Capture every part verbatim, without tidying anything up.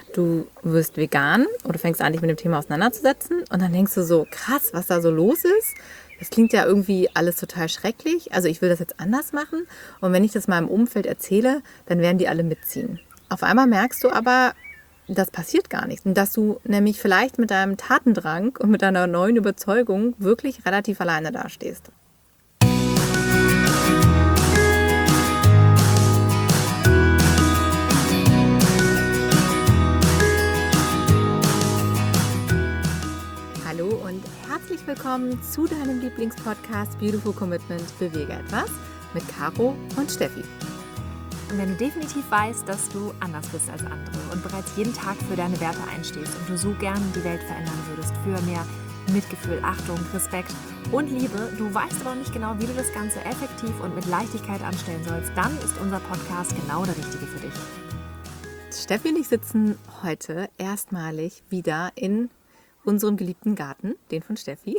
du wirst vegan oder fängst an, dich mit dem Thema auseinanderzusetzen und dann denkst du so, krass, was da so los ist. Das klingt ja irgendwie alles total schrecklich. Also ich will das jetzt anders machen. Und wenn ich das mal im Umfeld erzähle, dann werden die alle mitziehen. Auf einmal merkst du aber, das passiert gar nichts. Und dass du nämlich vielleicht mit deinem Tatendrang und mit deiner neuen Überzeugung wirklich relativ alleine dastehst. Hallo und herzlich willkommen zu deinem Lieblingspodcast Beautiful Commitment – Bewege etwas mit Caro und Steffi. Und wenn du definitiv weißt, dass du anders bist als andere und bereits jeden Tag für deine Werte einstehst und du so gerne die Welt verändern würdest für mehr Mitgefühl, Achtung, Respekt und Liebe, du weißt aber noch nicht genau, wie du das Ganze effektiv und mit Leichtigkeit anstellen sollst, dann ist unser Podcast genau der richtige für dich. Steffi und ich sitzen heute erstmalig wieder in unserem geliebten Garten, den von Steffi,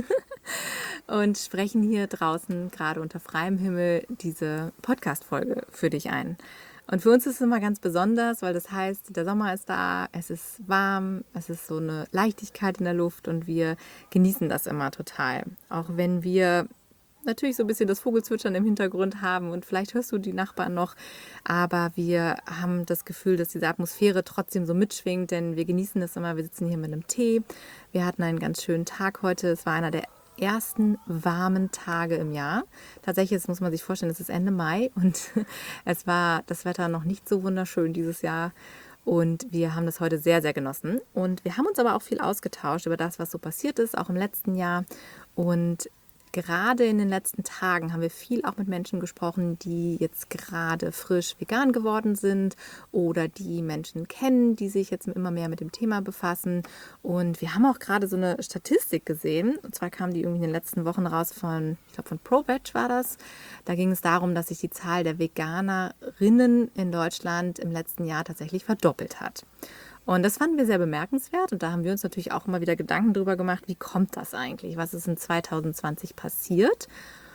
und sprechen hier draußen gerade unter freiem Himmel diese Podcast-Folge für dich ein. Und für uns ist es immer ganz besonders, weil das heißt, der Sommer ist da, es ist warm, es ist so eine Leichtigkeit in der Luft und wir genießen das immer total. Auch wenn wir natürlich so ein bisschen das Vogelzwitschern im Hintergrund haben und vielleicht hörst du die Nachbarn noch, aber wir haben das Gefühl, dass diese Atmosphäre trotzdem so mitschwingt, denn wir genießen das immer. Wir sitzen hier mit einem Tee. Wir hatten einen ganz schönen Tag heute. Es war einer der ersten warmen Tage im Jahr. Tatsächlich, das muss man sich vorstellen, es ist Ende Mai und es war das Wetter noch nicht so wunderschön dieses Jahr. Und wir haben das heute sehr, sehr genossen. Und wir haben uns aber auch viel ausgetauscht über das, was so passiert ist, auch im letzten Jahr. Und gerade in den letzten Tagen haben wir viel auch mit Menschen gesprochen, die jetzt gerade frisch vegan geworden sind oder die Menschen kennen, die sich jetzt immer mehr mit dem Thema befassen. Und wir haben auch gerade so eine Statistik gesehen. Und zwar kam die irgendwie in den letzten Wochen raus von, ich glaube von ProVeg war das. Da ging es darum, dass sich die Zahl der Veganerinnen in Deutschland im letzten Jahr tatsächlich verdoppelt hat. Und das fanden wir sehr bemerkenswert und da haben wir uns natürlich auch immer wieder Gedanken drüber gemacht, wie kommt das eigentlich? Was ist in zwanzig zwanzig passiert?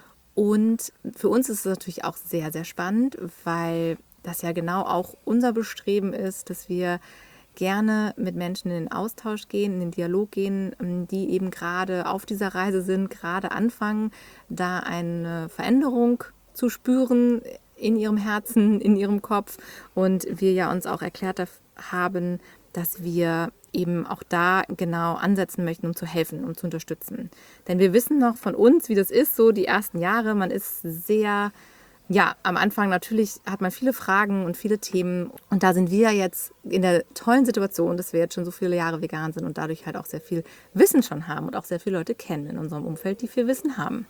Und für uns ist es natürlich auch sehr, sehr spannend, weil das ja genau auch unser Bestreben ist, dass wir gerne mit Menschen in den Austausch gehen, in den Dialog gehen, die eben gerade auf dieser Reise sind, gerade anfangen, da eine Veränderung zu spüren in ihrem Herzen, in ihrem Kopf. Und wir ja uns auch erklärt haben, dass wir eben auch da genau ansetzen möchten, um zu helfen, um zu unterstützen. Denn wir wissen noch von uns, wie das ist, so die ersten Jahre. Man ist sehr, ja, am Anfang natürlich hat man viele Fragen und viele Themen. Und da sind wir jetzt in der tollen Situation, dass wir jetzt schon so viele Jahre vegan sind und dadurch halt auch sehr viel Wissen schon haben und auch sehr viele Leute kennen in unserem Umfeld, die viel Wissen haben.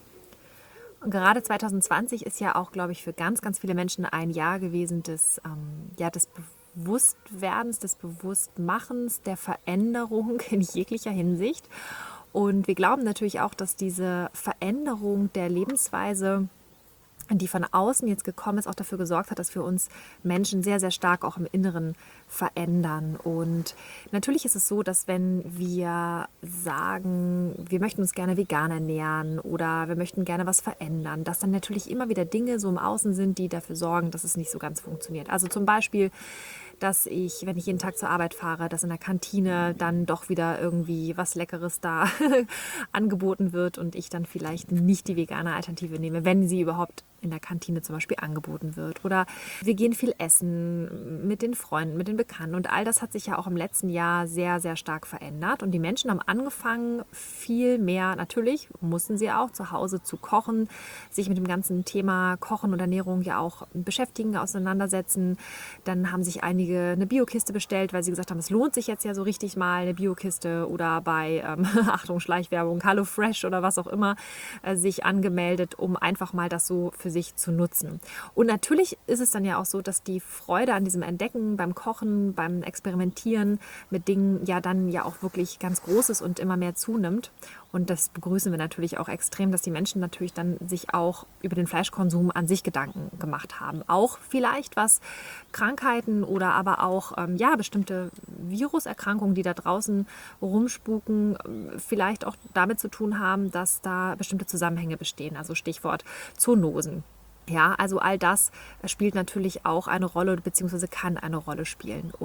Und gerade zwanzig zwanzig ist ja auch, glaube ich, für ganz, ganz viele Menschen ein Jahr gewesen des, ähm, ja, des Bewusstwerdens, des Bewusstmachens, der Veränderung in jeglicher Hinsicht. Und wir glauben natürlich auch, dass diese Veränderung der Lebensweise, die von außen jetzt gekommen ist, auch dafür gesorgt hat, dass wir uns Menschen sehr, sehr stark auch im Inneren verändern. Und natürlich ist es so, dass wenn wir sagen, wir möchten uns gerne vegan ernähren oder wir möchten gerne was verändern, dass dann natürlich immer wieder Dinge so im Außen sind, die dafür sorgen, dass es nicht so ganz funktioniert. Also zum Beispiel, dass ich, wenn ich jeden Tag zur Arbeit fahre, dass in der Kantine dann doch wieder irgendwie was Leckeres da angeboten wird und ich dann vielleicht nicht die vegane Alternative nehme, wenn sie überhaupt in der Kantine zum Beispiel angeboten wird. Oder wir gehen viel essen mit den Freunden, mit den Bekannten. Und all das hat sich ja auch im letzten Jahr sehr, sehr stark verändert. Und die Menschen haben angefangen, viel mehr, natürlich mussten sie auch zu Hause zu kochen, sich mit dem ganzen Thema Kochen und Ernährung ja auch beschäftigen, auseinandersetzen. Dann haben sich einige eine Biokiste bestellt, weil sie gesagt haben, es lohnt sich jetzt ja so richtig mal eine Biokiste oder bei, ähm, Achtung, Schleichwerbung, HelloFresh oder was auch immer, äh, sich angemeldet, um einfach mal das so für sich zu nutzen. Und natürlich ist es dann ja auch so, dass die Freude an diesem Entdecken beim Kochen, beim Experimentieren mit Dingen ja dann ja auch wirklich ganz groß ist und immer mehr zunimmt. Und das begrüßen wir natürlich auch extrem, dass die Menschen natürlich dann sich auch über den Fleischkonsum an sich Gedanken gemacht haben. Auch vielleicht was Krankheiten oder aber auch ähm, ja, bestimmte Viruserkrankungen, die da draußen rumspuken, vielleicht auch damit zu tun haben, dass da bestimmte Zusammenhänge bestehen. Also Stichwort Zoonosen. Ja, also all das spielt natürlich auch eine Rolle bzw. kann eine Rolle spielen. Und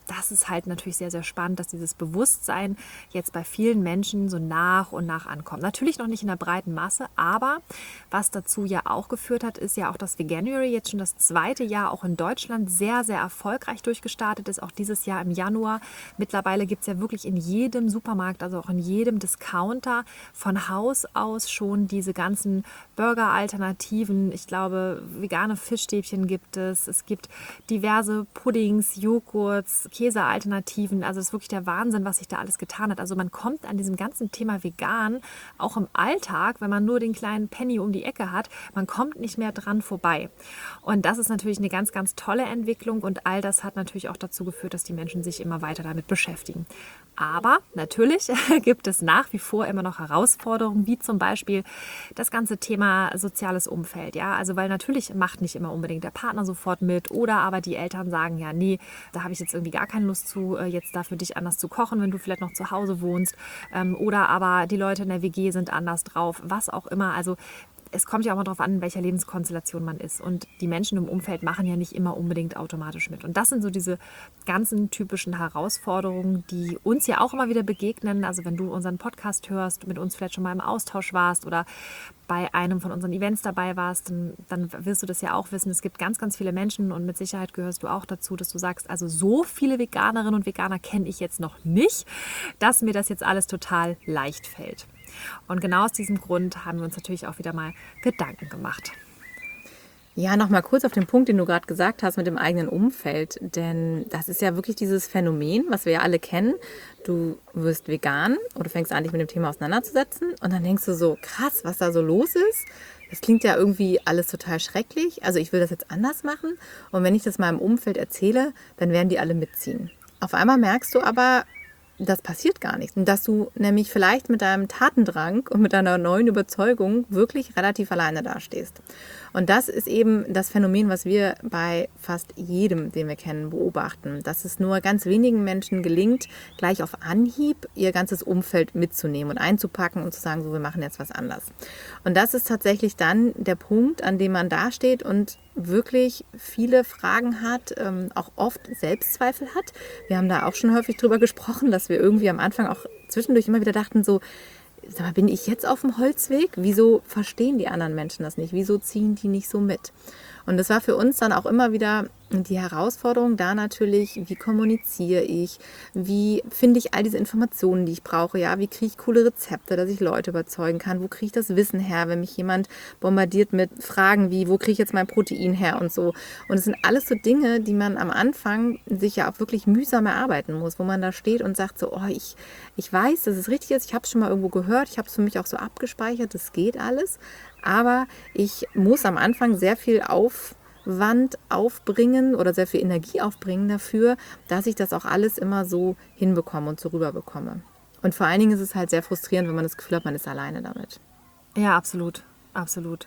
das ist halt natürlich sehr, sehr spannend, dass dieses Bewusstsein jetzt bei vielen Menschen so nach und nach ankommt. Natürlich noch nicht in der breiten Masse, aber was dazu ja auch geführt hat, ist ja auch, dass Veganuary jetzt schon das zweite Jahr auch in Deutschland sehr, sehr erfolgreich durchgestartet ist. Auch dieses Jahr im Januar. Mittlerweile gibt es ja wirklich in jedem Supermarkt, also auch in jedem Discounter von Haus aus schon diese ganzen Burger-Alternativen. Ich glaube, vegane Fischstäbchen gibt es. Es gibt diverse Puddings, Joghurts, Käsealternativen. Also es ist wirklich der Wahnsinn, was sich da alles getan hat. Also man kommt an diesem ganzen Thema vegan, auch im Alltag, wenn man nur den kleinen Penny um die Ecke hat, man kommt nicht mehr dran vorbei. Und das ist natürlich eine ganz, ganz tolle Entwicklung und all das hat natürlich auch dazu geführt, dass die Menschen sich immer weiter damit beschäftigen. Aber natürlich gibt es nach wie vor immer noch Herausforderungen, wie zum Beispiel das ganze Thema soziales Umfeld. Ja, also weil natürlich macht nicht immer unbedingt der Partner sofort mit oder aber die Eltern sagen, ja, nee, da habe ich jetzt irgendwie gar keine Lust zu, jetzt da für dich anders zu kochen, wenn du vielleicht noch zu Hause wohnst. Oder aber die Leute in der W G sind anders drauf, was auch immer. Also es kommt ja auch mal darauf an, in welcher Lebenskonstellation man ist. Und die Menschen im Umfeld machen ja nicht immer unbedingt automatisch mit. Und das sind so diese ganzen typischen Herausforderungen, die uns ja auch immer wieder begegnen. Also wenn du unseren Podcast hörst, mit uns vielleicht schon mal im Austausch warst oder bei einem von unseren Events dabei warst, dann, dann wirst du das ja auch wissen. Es gibt ganz, ganz viele Menschen und mit Sicherheit gehörst du auch dazu, dass du sagst, also so viele Veganerinnen und Veganer kenne ich jetzt noch nicht, dass mir das jetzt alles total leicht fällt. Und genau aus diesem Grund haben wir uns natürlich auch wieder mal Gedanken gemacht. Ja, nochmal kurz auf den Punkt, den du gerade gesagt hast mit dem eigenen Umfeld. Denn das ist ja wirklich dieses Phänomen, was wir ja alle kennen. Du wirst vegan oder fängst an, dich mit dem Thema auseinanderzusetzen. Und dann denkst du so, krass, was da so los ist. Das klingt ja irgendwie alles total schrecklich. Also ich will das jetzt anders machen. Und wenn ich das mal im Umfeld erzähle, dann werden die alle mitziehen. Auf einmal merkst du aber, das passiert gar nicht. Und dass du nämlich vielleicht mit deinem Tatendrang und mit deiner neuen Überzeugung wirklich relativ alleine dastehst. Und das ist eben das Phänomen, was wir bei fast jedem, den wir kennen, beobachten. Dass es nur ganz wenigen Menschen gelingt, gleich auf Anhieb ihr ganzes Umfeld mitzunehmen und einzupacken und zu sagen, so, wir machen jetzt was anders. Und das ist tatsächlich dann der Punkt, an dem man dasteht und wirklich viele Fragen hat, ähm, auch oft Selbstzweifel hat. Wir haben da auch schon häufig drüber gesprochen, dass wir irgendwie am Anfang auch zwischendurch immer wieder dachten, so, sag mal, bin ich jetzt auf dem Holzweg? Wieso verstehen die anderen Menschen das nicht? Wieso ziehen die nicht so mit? Und das war für uns dann auch immer wieder die Herausforderung da natürlich, wie kommuniziere ich, wie finde ich all diese Informationen, die ich brauche, ja, wie kriege ich coole Rezepte, dass ich Leute überzeugen kann, wo kriege ich das Wissen her, wenn mich jemand bombardiert mit Fragen wie, wo kriege ich jetzt mein Protein her und so. Und es sind alles so Dinge, die man am Anfang sich ja auch wirklich mühsam erarbeiten muss, wo man da steht und sagt so, oh, ich, ich weiß, dass es richtig ist, ich habe es schon mal irgendwo gehört, ich habe es für mich auch so abgespeichert, das geht alles, aber ich muss am Anfang sehr viel auf Wand aufbringen oder sehr viel Energie aufbringen dafür, dass ich das auch alles immer so hinbekomme und so rüberbekomme. Und vor allen Dingen ist es halt sehr frustrierend, wenn man das Gefühl hat, man ist alleine damit. Ja, absolut. Absolut.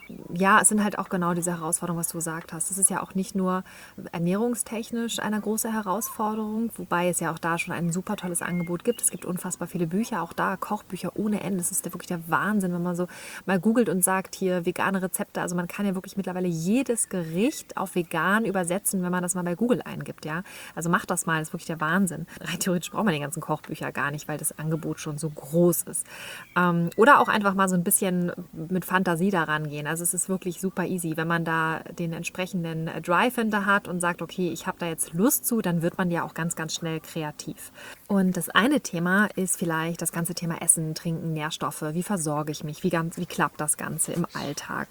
Ja, es sind halt auch genau diese Herausforderungen, was du gesagt hast. Es ist ja auch nicht nur ernährungstechnisch eine große Herausforderung, wobei es ja auch da schon ein super tolles Angebot gibt. Es gibt unfassbar viele Bücher, auch da Kochbücher ohne Ende. Das ist ja wirklich der Wahnsinn, wenn man so mal googelt und sagt, hier vegane Rezepte. Also man kann ja wirklich mittlerweile jedes Gericht auf vegan übersetzen, wenn man das mal bei Google eingibt. Ja, also macht das mal, das ist wirklich der Wahnsinn. Rein theoretisch braucht man die ganzen Kochbücher gar nicht, weil das Angebot schon so groß ist. Ähm, oder auch einfach mal so ein bisschen mit Fantasie daran gehen. Also es ist wirklich super easy. Wenn man da den entsprechenden Drive hinter hat und sagt, okay, ich habe da jetzt Lust zu, dann wird man ja auch ganz, ganz schnell kreativ. Und das eine Thema ist vielleicht das ganze Thema Essen, Trinken, Nährstoffe. Wie versorge ich mich? Wie, ganz, wie klappt das Ganze im Alltag?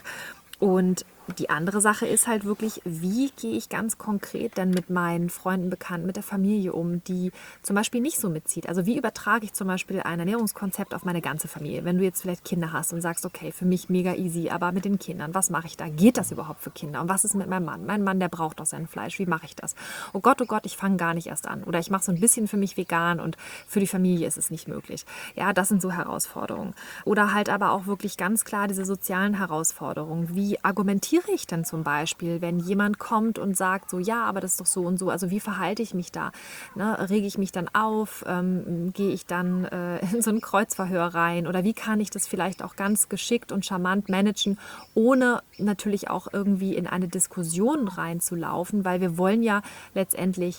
Und die andere Sache ist halt wirklich, wie gehe ich ganz konkret denn mit meinen Freunden, Bekannten, mit der Familie um, die zum Beispiel nicht so mitzieht. Also wie übertrage ich zum Beispiel ein Ernährungskonzept auf meine ganze Familie? Wenn du jetzt vielleicht Kinder hast und sagst, okay, für mich mega easy, aber mit den Kindern, was mache ich da? Geht das überhaupt für Kinder? Und was ist mit meinem Mann? Mein Mann, der braucht doch sein Fleisch. Wie mache ich das? Oh Gott, oh Gott, ich fange gar nicht erst an. Oder ich mache so ein bisschen für mich vegan und für die Familie ist es nicht möglich. Ja, das sind so Herausforderungen. Oder halt aber auch wirklich ganz klar diese sozialen Herausforderungen. Wie argumentiere ich denn zum Beispiel, wenn jemand kommt und sagt so, ja, aber das ist doch so und so, also wie verhalte ich mich da? Ne, rege ich mich dann auf? Ähm, gehe ich dann äh, in so ein Kreuzverhör rein? Oder wie kann ich das vielleicht auch ganz geschickt und charmant managen, ohne natürlich auch irgendwie in eine Diskussion reinzulaufen, weil wir wollen ja letztendlich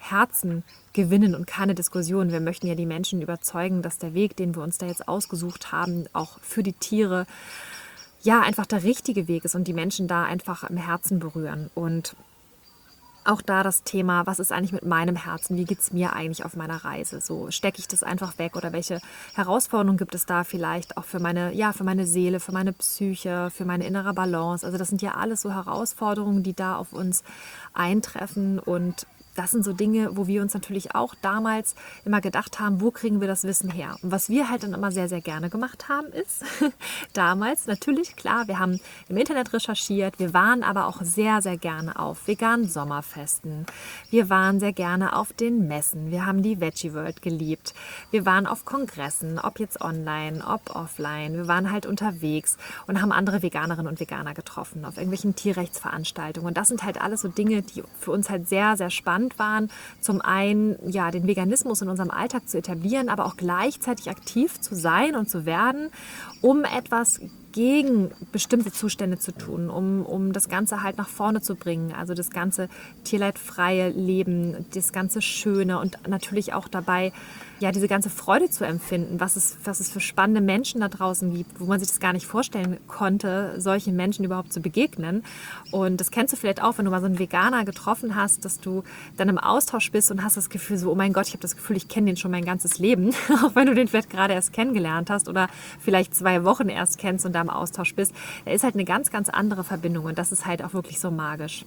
Herzen gewinnen und keine Diskussion. Wir möchten ja die Menschen überzeugen, dass der Weg, den wir uns da jetzt ausgesucht haben, auch für die Tiere, ja, einfach der richtige Weg ist und die Menschen da einfach im Herzen berühren. Und auch da das Thema, was ist eigentlich mit meinem Herzen? Wie geht es mir eigentlich auf meiner Reise? So, stecke ich das einfach weg oder welche Herausforderungen gibt es da vielleicht auch für meine, ja, für meine Seele, für meine Psyche, für meine innere Balance? Also das sind ja alles so Herausforderungen, die da auf uns eintreffen, und das sind so Dinge, wo wir uns natürlich auch damals immer gedacht haben, wo kriegen wir das Wissen her? Und was wir halt dann immer sehr, sehr gerne gemacht haben, ist damals natürlich, klar, wir haben im Internet recherchiert, wir waren aber auch sehr, sehr gerne auf veganen Sommerfesten. Wir waren sehr gerne auf den Messen. Wir haben die Veggie World geliebt. Wir waren auf Kongressen, ob jetzt online, ob offline. Wir waren halt unterwegs und haben andere Veganerinnen und Veganer getroffen, auf irgendwelchen Tierrechtsveranstaltungen. Und das sind halt alles so Dinge, die für uns halt sehr, sehr spannend waren, zum einen ja, den Veganismus in unserem Alltag zu etablieren, aber auch gleichzeitig aktiv zu sein und zu werden, um etwas gegen bestimmte Zustände zu tun, um, um das Ganze halt nach vorne zu bringen, also das ganze tierleidfreie Leben, das ganze Schöne und natürlich auch dabei ja, diese ganze Freude zu empfinden, was es, was es für spannende Menschen da draußen gibt, wo man sich das gar nicht vorstellen konnte, solchen Menschen überhaupt zu begegnen. Und das kennst du vielleicht auch, wenn du mal so einen Veganer getroffen hast, dass du dann im Austausch bist und hast das Gefühl so, oh mein Gott, ich habe das Gefühl, ich kenne den schon mein ganzes Leben, auch wenn du den vielleicht gerade erst kennengelernt hast oder vielleicht zwei Wochen erst kennst und da im Austausch bist. Da ist halt eine ganz, ganz andere Verbindung, und das ist halt auch wirklich so magisch.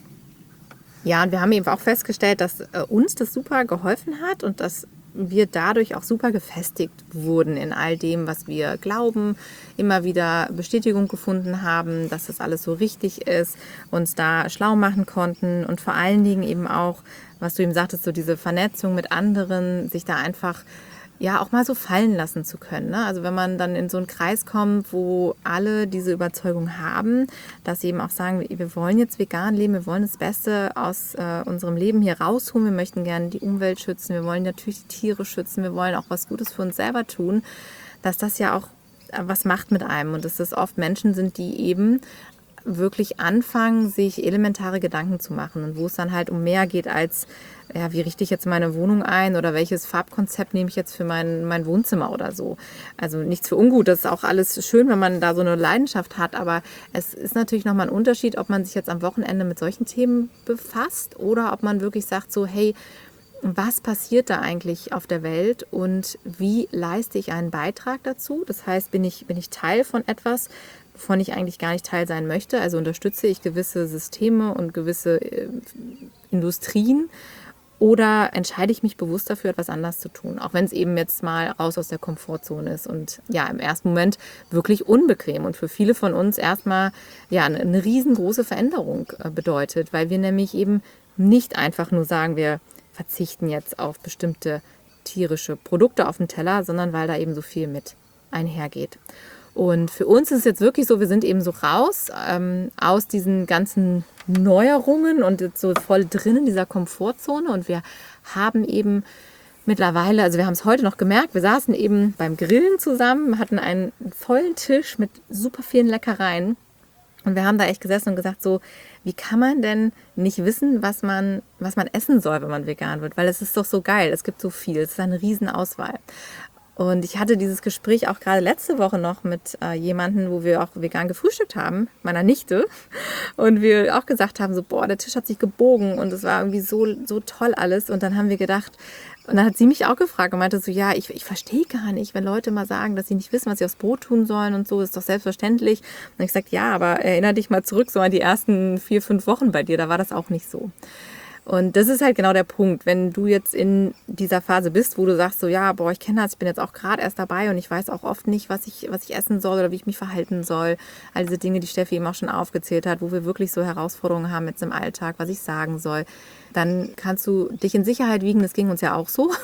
Ja, und wir haben eben auch festgestellt, dass äh, uns das super geholfen hat und dass wir dadurch auch super gefestigt wurden in all dem, was wir glauben, immer wieder Bestätigung gefunden haben, dass das alles so richtig ist, uns da schlau machen konnten und vor allen Dingen eben auch, was du eben sagtest, so diese Vernetzung mit anderen, sich da einfach ja auch mal so fallen lassen zu können. Ne? Also wenn man dann in so einen Kreis kommt, wo alle diese Überzeugung haben, dass sie eben auch sagen, wir wollen jetzt vegan leben, wir wollen das Beste aus äh, unserem Leben hier rausholen, wir möchten gerne die Umwelt schützen, wir wollen natürlich die Tiere schützen, wir wollen auch was Gutes für uns selber tun, dass das ja auch was macht mit einem und dass das oft Menschen sind, die eben wirklich anfangen, sich elementare Gedanken zu machen und wo es dann halt um mehr geht als, ja, wie richte ich jetzt meine Wohnung ein oder welches Farbkonzept nehme ich jetzt für mein, mein Wohnzimmer oder so. Also nichts für ungut, das ist auch alles schön, wenn man da so eine Leidenschaft hat, aber es ist natürlich nochmal ein Unterschied, ob man sich jetzt am Wochenende mit solchen Themen befasst oder ob man wirklich sagt so, hey, was passiert da eigentlich auf der Welt und wie leiste ich einen Beitrag dazu? Das heißt, bin ich, bin ich Teil von etwas, wovon ich eigentlich gar nicht Teil sein möchte? Also unterstütze ich gewisse Systeme und gewisse äh, Industrien oder entscheide ich mich bewusst dafür, etwas anders zu tun? Auch wenn es eben jetzt mal raus aus der Komfortzone ist und ja, im ersten Moment wirklich unbequem und für viele von uns erstmal ja, eine, eine riesengroße Veränderung äh, bedeutet, weil wir nämlich eben nicht einfach nur sagen, wir verzichten jetzt auf bestimmte tierische Produkte auf dem Teller, sondern weil da eben so viel mit einhergeht. Und für uns ist es jetzt wirklich so, wir sind eben so raus ähm, aus diesen ganzen Neuerungen und jetzt so voll drin in dieser Komfortzone. Und wir haben eben mittlerweile, also wir haben es heute noch gemerkt, wir saßen eben beim Grillen zusammen, hatten einen vollen Tisch mit super vielen Leckereien. Und wir haben da echt gesessen und gesagt, so, wie kann man denn nicht wissen, was man, was man essen soll, wenn man vegan wird? Weil es ist doch so geil, es gibt so viel, es ist eine Riesenauswahl. Und ich hatte dieses Gespräch auch gerade letzte Woche noch mit äh, jemandem, wo wir auch vegan gefrühstückt haben, meiner Nichte. Und wir auch gesagt haben, so, boah, der Tisch hat sich gebogen und es war irgendwie so, so toll alles. Und dann haben wir gedacht, und dann hat sie mich auch gefragt und meinte so, ja, ich, ich verstehe gar nicht, wenn Leute mal sagen, dass sie nicht wissen, was sie aufs Brot tun sollen und so, ist doch selbstverständlich. Und ich gesagt, ja, aber erinnere dich mal zurück, so an die ersten vier, fünf Wochen bei dir, da war das auch nicht so. Und das ist halt genau der Punkt, wenn du jetzt in dieser Phase bist, wo du sagst so, ja, boah, ich kenne das, ich bin jetzt auch gerade erst dabei und ich weiß auch oft nicht, was ich, was ich essen soll oder wie ich mich verhalten soll. All diese Dinge, die Steffi eben auch schon aufgezählt hat, wo wir wirklich so Herausforderungen haben jetzt im Alltag, was ich sagen soll. Dann kannst du dich in Sicherheit wiegen, das ging uns ja auch so.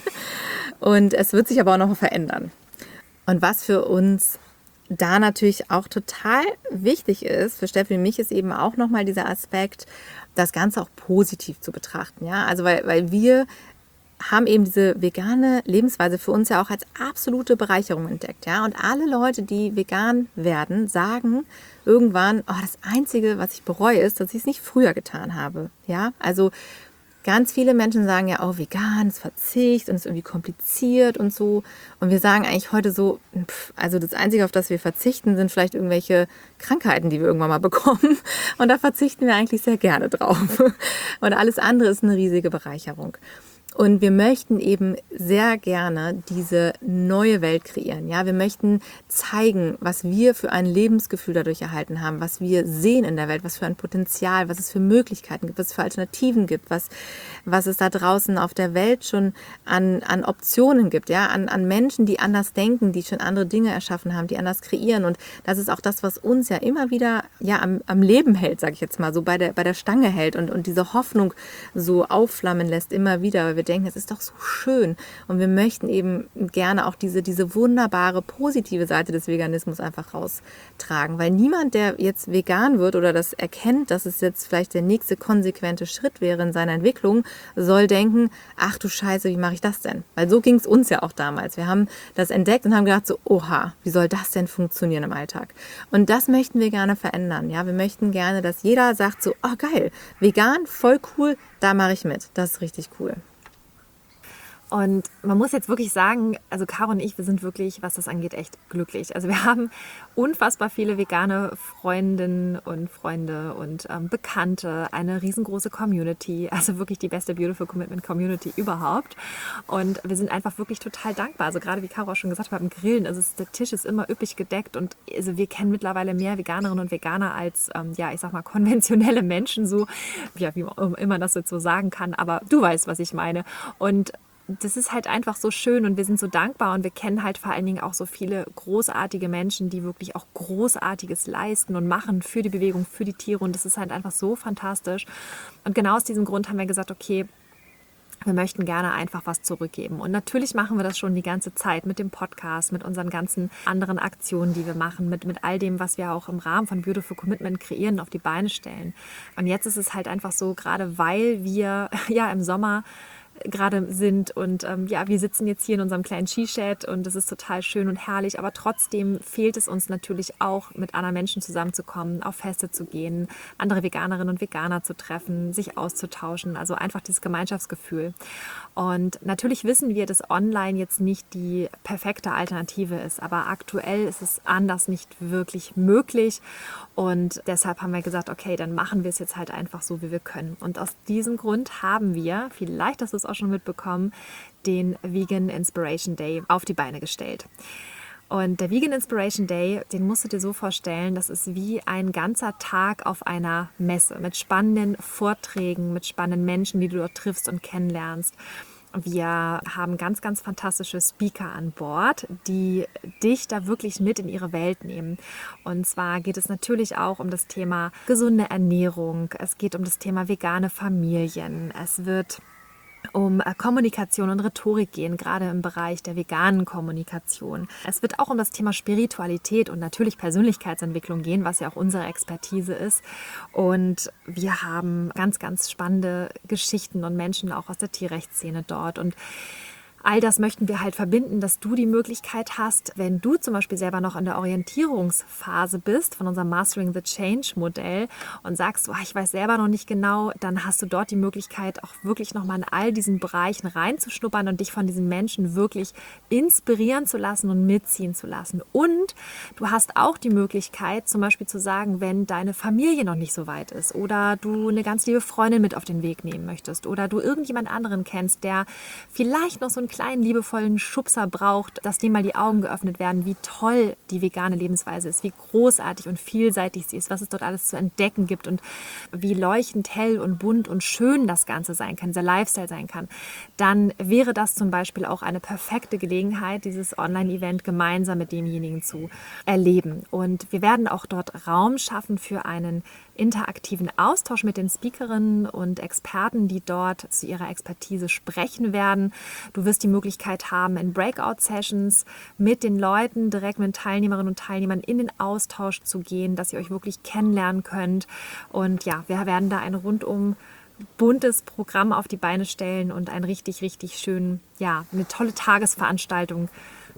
Und es wird sich aber auch noch verändern. Und was für uns da natürlich auch total wichtig ist, für Steffi und mich ist eben auch nochmal dieser Aspekt, das Ganze auch positiv zu betrachten. Ja? Also weil, weil wir haben eben diese vegane Lebensweise für uns ja auch als absolute Bereicherung entdeckt. Ja? Und alle Leute, die vegan werden, sagen irgendwann, oh, das Einzige, was ich bereue, ist, dass ich es nicht früher getan habe. Ja? Also ganz viele Menschen sagen ja, oh, vegan ist Verzicht und ist irgendwie kompliziert und so. Und wir sagen eigentlich heute so, pff, also das Einzige, auf das wir verzichten, sind vielleicht irgendwelche Krankheiten, die wir irgendwann mal bekommen. Und da verzichten wir eigentlich sehr gerne drauf. Und alles andere ist eine riesige Bereicherung. Und wir möchten eben sehr gerne diese neue Welt kreieren. Ja, wir möchten zeigen, was wir für ein Lebensgefühl dadurch erhalten haben, was wir sehen in der Welt, was für ein Potenzial, was es für Möglichkeiten gibt, was es für Alternativen gibt, was, was es da draußen auf der Welt schon an, an Optionen gibt, ja, an, an Menschen, die anders denken, die schon andere Dinge erschaffen haben, die anders kreieren. Und das ist auch das, was uns ja immer wieder ja, am, am Leben hält, sage ich jetzt mal, so bei der, bei der Stange hält und, und diese Hoffnung so aufflammen lässt immer wieder, weil wir denken, es ist doch so schön und wir möchten eben gerne auch diese, diese wunderbare, positive Seite des Veganismus einfach raustragen, weil niemand, der jetzt vegan wird oder das erkennt, dass es jetzt vielleicht der nächste konsequente Schritt wäre in seiner Entwicklung, soll denken, ach du Scheiße, wie mache ich das denn? Weil so ging es uns ja auch damals. Wir haben das entdeckt und haben gedacht so, oha, wie soll das denn funktionieren im Alltag? Und das möchten wir gerne verändern. Ja, wir möchten gerne, dass jeder sagt so, oh geil, vegan, voll cool, da mache ich mit. Das ist richtig cool. Und man muss jetzt wirklich sagen, also Caro und ich, wir sind wirklich, was das angeht, echt glücklich. Also wir haben unfassbar viele vegane Freundinnen und Freunde und ähm, Bekannte, eine riesengroße Community, also wirklich die beste Beautiful Commitment Community überhaupt. Und wir sind einfach wirklich total dankbar. Also gerade wie Caro auch schon gesagt hat, beim Grillen, also der Tisch ist immer üppig gedeckt und also wir kennen mittlerweile mehr Veganerinnen und Veganer als, ähm, ja, ich sag mal, konventionelle Menschen, so, ja, wie man immer das jetzt so sagen kann, aber du weißt, was ich meine. Und das ist halt einfach so schön und wir sind so dankbar und wir kennen halt vor allen Dingen auch so viele großartige Menschen, die wirklich auch Großartiges leisten und machen für die Bewegung, für die Tiere und das ist halt einfach so fantastisch. Und genau aus diesem Grund haben wir gesagt, okay, wir möchten gerne einfach was zurückgeben. Und natürlich machen wir das schon die ganze Zeit mit dem Podcast, mit unseren ganzen anderen Aktionen, die wir machen, mit, mit all dem, was wir auch im Rahmen von Beautiful Commitment kreieren, auf die Beine stellen. Und jetzt ist es halt einfach so, gerade weil wir ja im Sommer gerade sind und ähm, ja, wir sitzen jetzt hier in unserem kleinen Skished und das ist total schön und herrlich, aber trotzdem fehlt es uns natürlich auch, mit anderen Menschen zusammenzukommen, auf Feste zu gehen, andere Veganerinnen und Veganer zu treffen, sich auszutauschen, also einfach dieses Gemeinschaftsgefühl. Und natürlich wissen wir, dass online jetzt nicht die perfekte Alternative ist, aber aktuell ist es anders nicht wirklich möglich und deshalb haben wir gesagt, okay, dann machen wir es jetzt halt einfach so, wie wir können. Und aus diesem Grund haben wir, vielleicht hast du es auch schon mitbekommen, den Vegan Inspiration Day auf die Beine gestellt. Und der Vegan Inspiration Day, den musst du dir so vorstellen, das ist wie ein ganzer Tag auf einer Messe mit spannenden Vorträgen, mit spannenden Menschen, die du dort triffst und kennenlernst. Wir haben ganz, ganz fantastische Speaker an Bord, die dich da wirklich mit in ihre Welt nehmen. Und zwar geht es natürlich auch um das Thema gesunde Ernährung. Es geht um das Thema vegane Familien. Es wird um Kommunikation und Rhetorik gehen, gerade im Bereich der veganen Kommunikation. Es wird auch um das Thema Spiritualität und natürlich Persönlichkeitsentwicklung gehen, was ja auch unsere Expertise ist. Und wir haben ganz, ganz spannende Geschichten und Menschen auch aus der Tierrechtsszene dort. Und all das möchten wir halt verbinden, dass du die Möglichkeit hast, wenn du zum Beispiel selber noch in der Orientierungsphase bist von unserem Mastering the Change Modell und sagst, oh, ich weiß selber noch nicht genau, dann hast du dort die Möglichkeit, auch wirklich nochmal in all diesen Bereichen reinzuschnuppern und dich von diesen Menschen wirklich inspirieren zu lassen und mitziehen zu lassen. Und du hast auch die Möglichkeit, zum Beispiel zu sagen, wenn deine Familie noch nicht so weit ist oder du eine ganz liebe Freundin mit auf den Weg nehmen möchtest oder du irgendjemand anderen kennst, der vielleicht noch so ein kleinen, liebevollen Schubser braucht, dass dem mal die Augen geöffnet werden, wie toll die vegane Lebensweise ist, wie großartig und vielseitig sie ist, was es dort alles zu entdecken gibt und wie leuchtend hell und bunt und schön das Ganze sein kann, dieser Lifestyle sein kann, dann wäre das zum Beispiel auch eine perfekte Gelegenheit, dieses Online-Event gemeinsam mit demjenigen zu erleben. Und wir werden auch dort Raum schaffen für einen interaktiven Austausch mit den Speakerinnen und Experten, die dort zu ihrer Expertise sprechen werden. Du wirst die Möglichkeit haben, in Breakout-Sessions mit den Leuten, direkt mit den Teilnehmerinnen und Teilnehmern in den Austausch zu gehen, dass ihr euch wirklich kennenlernen könnt. Und ja, wir werden da ein rundum buntes Programm auf die Beine stellen und ein richtig, richtig schön, ja, eine tolle Tagesveranstaltung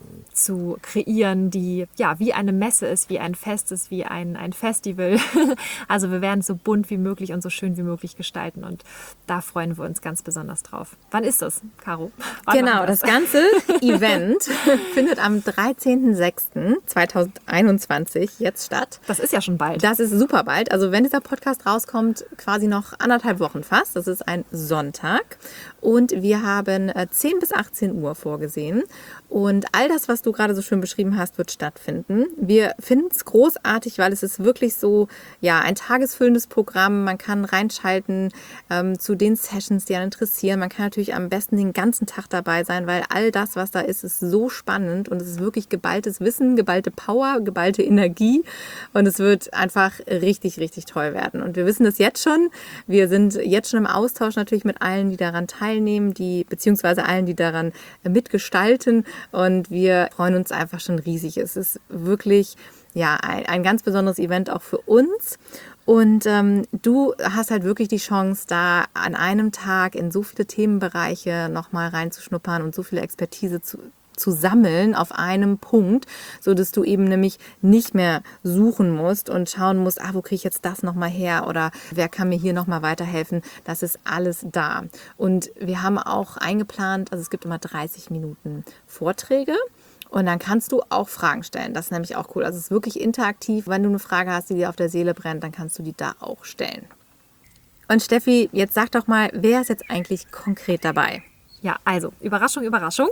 zu kreieren, die ja wie eine Messe ist, wie ein Fest ist, wie ein, ein Festival. Also wir werden es so bunt wie möglich und so schön wie möglich gestalten und da freuen wir uns ganz besonders drauf. Wann ist das, Caro? Wann genau, das? das ganze Event findet am dreizehnten sechsten zweitausendeinundzwanzig jetzt statt. Das ist ja schon bald. Das ist super bald. Also wenn dieser Podcast rauskommt, quasi noch anderthalb Wochen fast. Das ist ein Sonntag und wir haben zehn bis achtzehn Uhr vorgesehen. Und all das, was du gerade so schön beschrieben hast, wird stattfinden. Wir finden es großartig, weil es ist wirklich so, ja, ein tagesfüllendes Programm. Man kann reinschalten ähm, zu den Sessions, die einen interessieren. Man kann natürlich am besten den ganzen Tag dabei sein, weil all das, was da ist, ist so spannend und es ist wirklich geballtes Wissen, geballte Power, geballte Energie und es wird einfach richtig, richtig toll werden. Und wir wissen das jetzt schon. Wir sind jetzt schon im Austausch natürlich mit allen, die daran teilnehmen, die beziehungsweise allen, die daran mitgestalten. Und wir freuen uns einfach schon riesig. Es ist wirklich ja, ein, ein ganz besonderes Event auch für uns. Und ähm, du hast halt wirklich die Chance, da an einem Tag in so viele Themenbereiche nochmal reinzuschnuppern und so viele Expertise zu zu sammeln auf einem Punkt, so dass du eben nämlich nicht mehr suchen musst und schauen musst, ah, wo kriege ich jetzt das nochmal her oder wer kann mir hier nochmal weiterhelfen. Das ist alles da. Und wir haben auch eingeplant, also es gibt immer dreißig Minuten Vorträge. Und dann kannst du auch Fragen stellen. Das ist nämlich auch cool. Also es ist wirklich interaktiv. Wenn du eine Frage hast, die dir auf der Seele brennt, dann kannst du die da auch stellen. Und Steffi, jetzt sag doch mal, wer ist jetzt eigentlich konkret dabei? Ja, also Überraschung, Überraschung.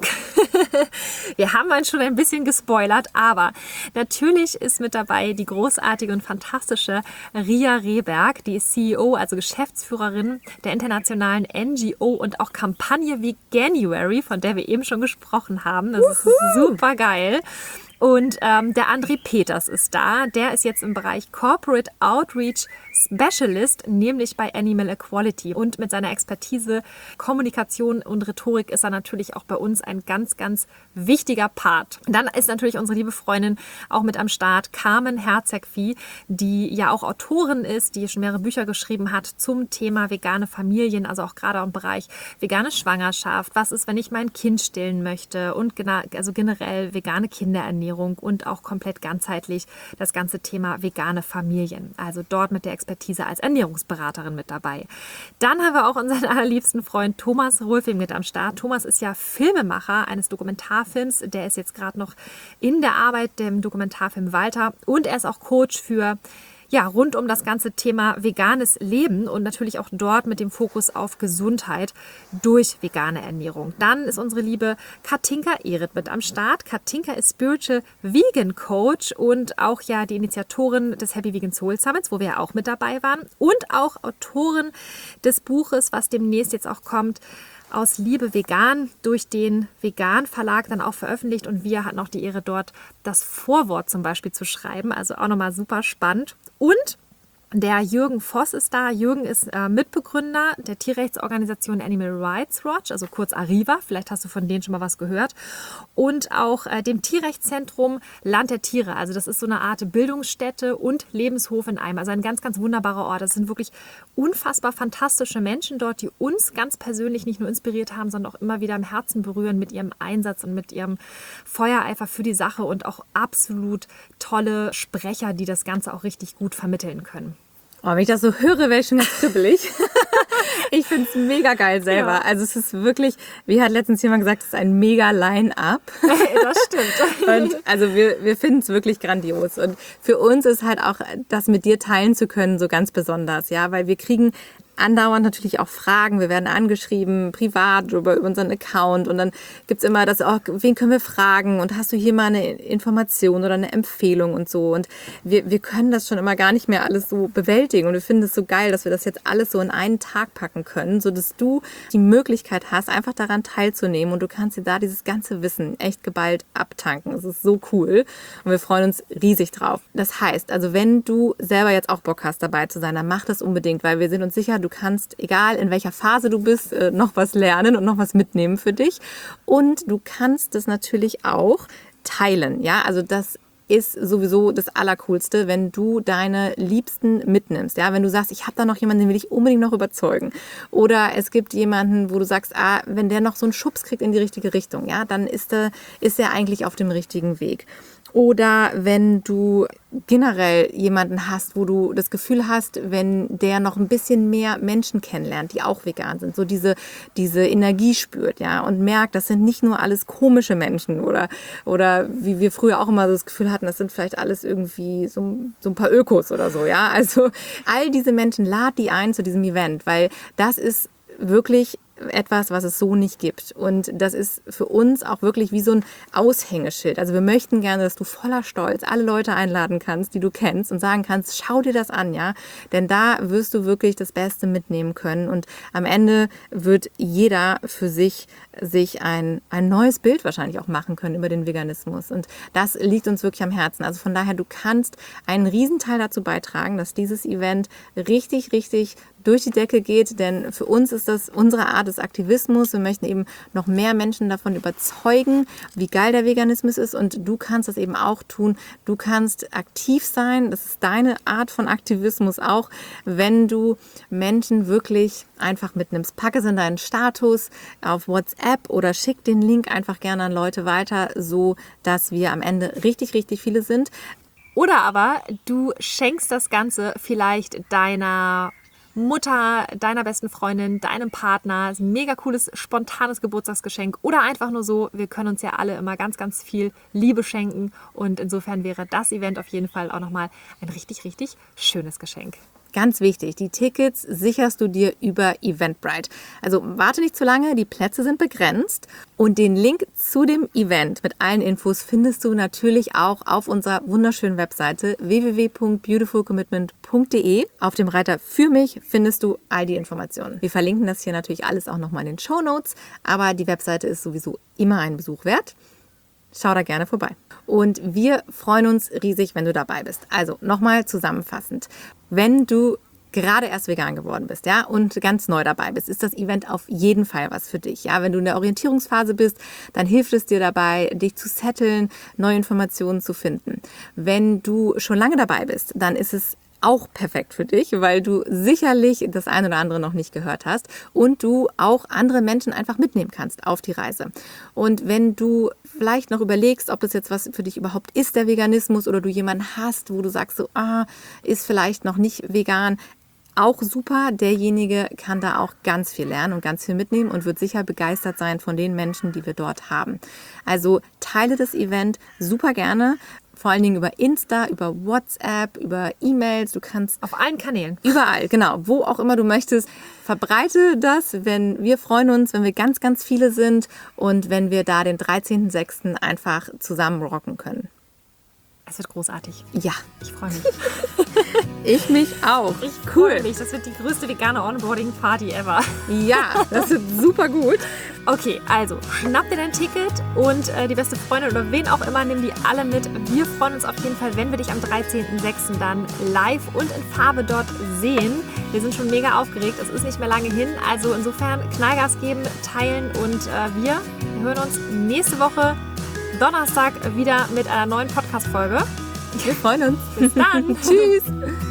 Wir haben uns schon ein bisschen gespoilert, aber natürlich ist mit dabei die großartige und fantastische Ria Rehberg, die ist C E O, also Geschäftsführerin der internationalen N G O und auch Kampagne Veganuary, von der wir eben schon gesprochen haben. Das ist super geil. Und ähm, der André Peters ist da. Der ist jetzt im Bereich Corporate Outreach Specialist, nämlich bei Animal Equality. Und mit seiner Expertise Kommunikation und Rhetorik ist er natürlich auch bei uns ein ganz, ganz wichtiger Part. Dann ist natürlich unsere liebe Freundin auch mit am Start, Carmen Herzegvieh, die ja auch Autorin ist, die schon mehrere Bücher geschrieben hat zum Thema vegane Familien, also auch gerade im Bereich vegane Schwangerschaft. Was ist, wenn ich mein Kind stillen möchte? Und gena- also generell vegane Kinderernährung. Und auch komplett ganzheitlich das ganze Thema vegane Familien. Also dort mit der Expertise als Ernährungsberaterin mit dabei. Dann haben wir auch unseren allerliebsten Freund Thomas Rolfing mit am Start. Thomas ist ja Filmemacher eines Dokumentarfilms. Der ist jetzt gerade noch in der Arbeit, dem Dokumentarfilm Walter. Und er ist auch Coach für ja, rund um das ganze Thema veganes Leben und natürlich auch dort mit dem Fokus auf Gesundheit durch vegane Ernährung. Dann ist unsere liebe Katinka Ehret mit am Start. Katinka ist Spiritual Vegan Coach und auch ja die Initiatorin des Happy Vegan Soul Summits, wo wir ja auch mit dabei waren und auch Autorin des Buches, was demnächst jetzt auch kommt, Aus Liebe vegan, durch den Vegan Verlag dann auch veröffentlicht und wir hatten auch die Ehre, dort das Vorwort zum Beispiel zu schreiben, also auch nochmal super spannend. Und der Jürgen Voss ist da. Jürgen ist äh, Mitbegründer der Tierrechtsorganisation Animal Rights Watch, also kurz Arriva. Vielleicht hast du von denen schon mal was gehört. Und auch äh, dem Tierrechtszentrum Land der Tiere. Also das ist so eine Art Bildungsstätte und Lebenshof in einem. Also ein ganz, ganz wunderbarer Ort. Das sind wirklich unfassbar fantastische Menschen dort, die uns ganz persönlich nicht nur inspiriert haben, sondern auch immer wieder im Herzen berühren mit ihrem Einsatz und mit ihrem Feuereifer für die Sache und auch absolut tolle Sprecher, die das Ganze auch richtig gut vermitteln können. Oh, wenn ich das so höre, wäre ich schon ganz kribbelig. Ich finde es mega geil selber. Ja. Also es ist wirklich, wie hat letztens jemand gesagt, es ist ein mega Line-Up. Das stimmt. Und also wir, wir finden es wirklich grandios. Und für uns ist halt auch, das mit dir teilen zu können, so ganz besonders, ja, weil wir kriegen andauernd natürlich auch Fragen. Wir werden angeschrieben, privat über unseren Account und dann gibt's immer das, oh, wen können wir fragen und hast du hier mal eine Information oder eine Empfehlung und so. Und wir, wir können das schon immer gar nicht mehr alles so bewältigen und wir finden es so geil, dass wir das jetzt alles so in einen Tag packen können, sodass du die Möglichkeit hast, einfach daran teilzunehmen und du kannst dir da dieses ganze Wissen echt geballt abtanken. Das ist so cool und wir freuen uns riesig drauf. Das heißt, also wenn du selber jetzt auch Bock hast, dabei zu sein, dann mach das unbedingt, weil wir sind uns sicher, du kannst, egal in welcher Phase du bist, noch was lernen und noch was mitnehmen für dich. Und du kannst das natürlich auch teilen. Ja, also das ist sowieso das Allercoolste, wenn du deine Liebsten mitnimmst. Ja, wenn du sagst, ich habe da noch jemanden, den will ich unbedingt noch überzeugen. Oder es gibt jemanden, wo du sagst, ah, wenn der noch so einen Schubs kriegt in die richtige Richtung, ja, dann ist er, ist er eigentlich auf dem richtigen Weg. Oder wenn du generell jemanden hast, wo du das Gefühl hast, wenn der noch ein bisschen mehr Menschen kennenlernt, die auch vegan sind, so diese, diese Energie spürt, ja, und merkt, das sind nicht nur alles komische Menschen oder, oder wie wir früher auch immer so das Gefühl hatten, das sind vielleicht alles irgendwie so, so ein paar Ökos oder so, ja. Also all diese Menschen, lad die ein zu diesem Event, weil das ist wirklich etwas, was es so nicht gibt. Und das ist für uns auch wirklich wie so ein Aushängeschild. Also wir möchten gerne, dass du voller Stolz alle Leute einladen kannst, die du kennst und sagen kannst, schau dir das an, ja. Denn da wirst du wirklich das Beste mitnehmen können. Und am Ende wird jeder für sich sich ein, ein neues Bild wahrscheinlich auch machen können über den Veganismus. Und das liegt uns wirklich am Herzen. Also von daher, du kannst einen Riesenteil dazu beitragen, dass dieses Event richtig, richtig durch die Decke geht, denn für uns ist das unsere Art des Aktivismus. Wir möchten eben noch mehr Menschen davon überzeugen, wie geil der Veganismus ist, und du kannst das eben auch tun. Du kannst aktiv sein, das ist deine Art von Aktivismus auch, wenn du Menschen wirklich einfach mitnimmst. Pack es in deinen Status auf WhatsApp oder schick den Link einfach gerne an Leute weiter, so dass wir am Ende richtig, richtig viele sind. Oder aber du schenkst das Ganze vielleicht deiner Mutter, deiner besten Freundin, deinem Partner. Ist ein mega cooles, spontanes Geburtstagsgeschenk. Oder einfach nur so, wir können uns ja alle immer ganz, ganz viel Liebe schenken. Und insofern wäre das Event auf jeden Fall auch nochmal ein richtig, richtig schönes Geschenk. Ganz wichtig, die Tickets sicherst du dir über Eventbrite. Also warte nicht zu lange, die Plätze sind begrenzt. Und den Link zu dem Event mit allen Infos findest du natürlich auch auf unserer wunderschönen Webseite w w w punkt beautiful commitment punkt d e. Auf dem Reiter Für mich findest du all die Informationen. Wir verlinken das hier natürlich alles auch nochmal in den Shownotes, aber die Webseite ist sowieso immer einen Besuch wert. Schau da gerne vorbei. Und wir freuen uns riesig, wenn du dabei bist. Also nochmal zusammenfassend. Wenn du gerade erst vegan geworden bist, ja, und ganz neu dabei bist, ist das Event auf jeden Fall was für dich. Ja, wenn du in der Orientierungsphase bist, dann hilft es dir dabei, dich zu setteln, neue Informationen zu finden. Wenn du schon lange dabei bist, dann ist es auch perfekt für dich, weil du sicherlich das ein oder andere noch nicht gehört hast und du auch andere Menschen einfach mitnehmen kannst auf die Reise. Und wenn du vielleicht noch überlegst, ob das jetzt was für dich überhaupt ist, der Veganismus, oder du jemanden hast, wo du sagst, so, ah, ist vielleicht noch nicht vegan, auch super. Derjenige kann da auch ganz viel lernen und ganz viel mitnehmen und wird sicher begeistert sein von den Menschen, die wir dort haben. Also teile das Event super gerne. Vor allen Dingen über Insta, über WhatsApp, über E-Mails. Du kannst auf allen Kanälen. Überall, genau. Wo auch immer du möchtest. Verbreite das, wenn wir freuen uns, wenn wir ganz, ganz viele sind und wenn wir da den dreizehnten sechsten einfach zusammen rocken können. Es wird großartig. Ja. Ich freue mich. Ich mich auch. Ich cool. freue mich. Das wird die größte vegane Onboarding-Party ever. Ja, das wird super gut. Okay, also schnapp dir dein Ticket und äh, die beste Freundin oder wen auch immer, nimm die alle mit. Wir freuen uns auf jeden Fall, wenn wir dich am dreizehnten sechsten dann live und in Farbe dort sehen. Wir sind schon mega aufgeregt. Es ist nicht mehr lange hin. Also insofern Knallgas geben, teilen und äh, wir hören uns nächste Woche Donnerstag wieder mit einer neuen Podcast-Folge. Wir freuen uns. Bis dann. Tschüss.